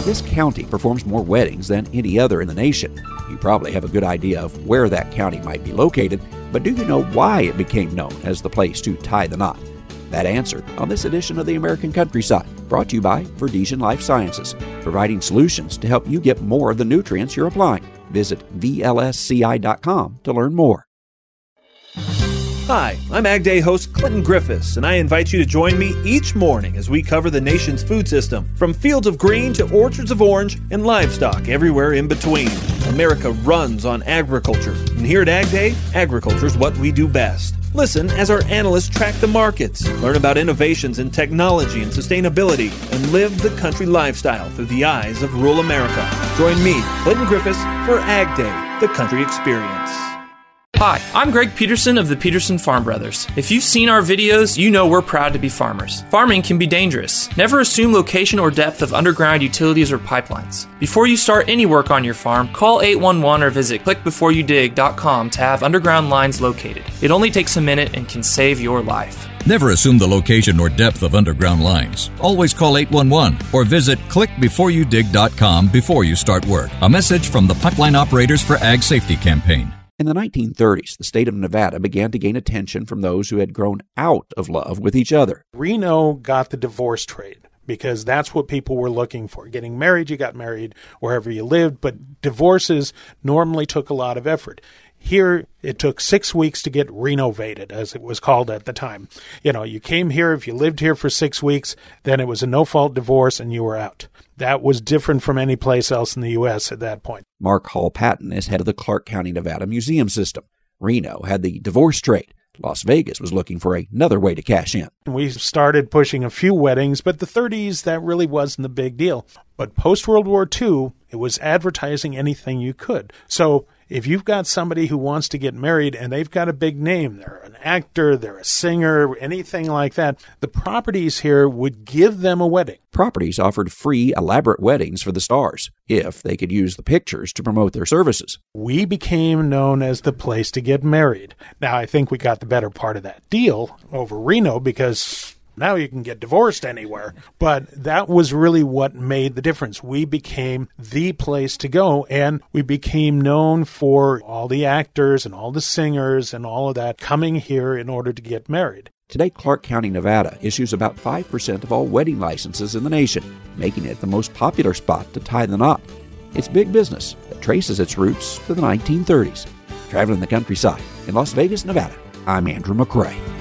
This county performs more weddings than any other in the nation. You probably have a good idea of where that county might be located, but do you know why it became known as the place to tie the knot? That answered on this edition of the American Countryside, brought to you by Verdesian Life Sciences, providing solutions to help you get more of the nutrients you're applying. Visit VLSCI.com to learn more. Hi, I'm Ag Day host Clinton Griffiths, and I invite you to join me each morning as we cover the nation's food system, from fields of green to orchards of orange and livestock everywhere in between. America runs on agriculture, and here at Ag Day, agriculture is what we do best. Listen as our analysts track the markets, learn about innovations in technology and sustainability, and live the country lifestyle through the eyes of rural America. Join me, Clinton Griffiths, for Ag Day, the country experience. Hi, I'm Greg Peterson of the Peterson Farm Brothers. If you've seen our videos, you know we're proud to be farmers. Farming can be dangerous. Never assume location or depth of underground utilities or pipelines. Before you start any work on your farm, call 811 or visit clickbeforeyoudig.com to have underground lines located. It only takes a minute and can save your life. Never assume the location or depth of underground lines. Always call 811 or visit clickbeforeyoudig.com before you start work. A message from the Pipeline Operators for Ag Safety campaign. In the 1930s, the state of Nevada began to gain attention from those who had grown out of love with each other. Reno got the divorce trade because that's what people were looking for. Getting married, you got married wherever you lived, but divorces normally took a lot of effort. Here, it took 6 weeks to get renovated, as it was called at the time. You know, you came here, if you lived here for 6 weeks, then it was a no-fault divorce and you were out. That was different from any place else in the U.S. at that point. Mark Hall Patton is head of the Clark County, Nevada Museum System. Reno had the divorce trade. Las Vegas was looking for another way to cash in. We started pushing a few weddings, but the 30s, that really wasn't the big deal. But post-World War II, it was advertising anything you could. So if you've got somebody who wants to get married and they've got a big name, they're an actor, they're a singer, anything like that, the properties here would give them a wedding. Properties offered free, elaborate weddings for the stars, if they could use the pictures to promote their services. We became known as the place to get married. Now, I think we got the better part of that deal over Reno because now you can get divorced anywhere. But that was really what made the difference. We became the place to go, and we became known for all the actors and all the singers and all of that coming here in order to get married. Today, Clark County, Nevada issues about 5% of all wedding licenses in the nation, making it the most popular spot to tie the knot. It's big business that traces its roots to the 1930s. Traveling the countryside in Las Vegas, Nevada, I'm Andrew McCrae.